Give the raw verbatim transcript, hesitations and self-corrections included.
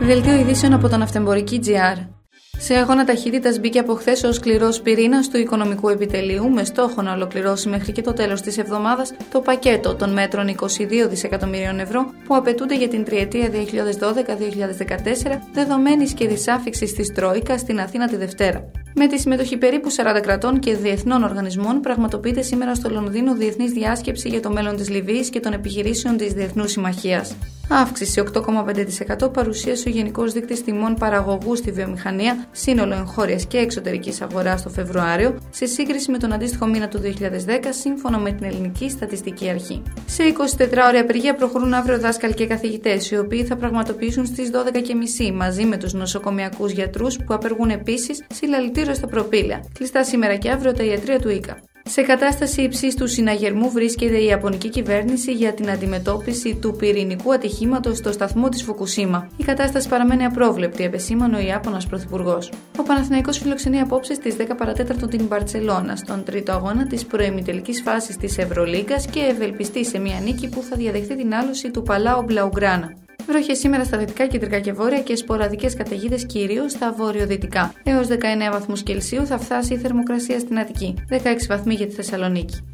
Δελτίο ειδήσεων από το Ναυτεμπορική τζι αρ. Σε αγώνα ταχύτητας μπήκε από χθες ο σκληρός πυρήνας του οικονομικού επιτελείου με στόχο να ολοκληρώσει μέχρι και το τέλος της εβδομάδας το πακέτο των μέτρων είκοσι δύο δισεκατομμυρίων ευρώ που απαιτούνται για την τριετία δύο χιλιάδες δώδεκα δύο χιλιάδες δεκατέσσερα, δεδομένης και της άφιξης της Τρόικα στην Αθήνα τη Δευτέρα. Με τη συμμετοχή περίπου σαράντα κρατών και διεθνών οργανισμών, πραγματοποιείται σήμερα στο Λονδίνο διεθνής διάσκεψη για το μέλλον της Λιβύης και των επιχειρήσεων της Διεθνούς Συμμαχίας. Αύξηση οκτώ κόμμα πέντε τοις εκατό παρουσίασε ο Γενικός Δείκτης Τιμών Παραγωγού στη Βιομηχανία, σύνολο εγχώριας και εξωτερικής αγοράς το Φεβρουάριο, σε σύγκριση με τον αντίστοιχο μήνα του δύο χιλιάδες δέκα, σύμφωνα με την Ελληνική Στατιστική Αρχή. Σε εικοσιτετράωρη απεργία προχωρούν αύριο δάσκαλοι και καθηγητές, οι οποίοι θα πραγματοποιήσουν στις δώδεκα και μισή μαζί με τους νοσοκομιακούς γιατρούς που απεργούν επίσης, συλλαλητήριο στα προπήλαια. Κλειστά σήμερα και αύριο τα ιατρεία του ΙΚΑ. Σε κατάσταση υψίστου συναγερμού βρίσκεται η Ιαπωνική κυβέρνηση για την αντιμετώπιση του πυρηνικού ατυχήματος στο σταθμό της Φουκουσίμα. Η κατάσταση παραμένει απρόβλεπτη, επεσήμανε ο Ιάπωνας Πρωθυπουργός. Ο Παναθηναϊκός φιλοξενεί απόψε στις δέκα παρατέταρτο την Μπαρτσελώνα, στον τρίτο αγώνα της προημιτελικής φάσης της Ευρωλίγκας και ευελπιστεί σε μια νίκη που θα διαδεχθεί την άλωση του Παλάου Μπλαουγκράνα. Βροχές σήμερα στα δυτικά, κεντρικά και βόρεια και σποραδικές καταιγίδες κυρίως στα βορειοδυτικά. Έως δεκαεννέα βαθμούς Κελσίου θα φτάσει η θερμοκρασία στην Αττική, δεκαέξι βαθμοί για τη Θεσσαλονίκη.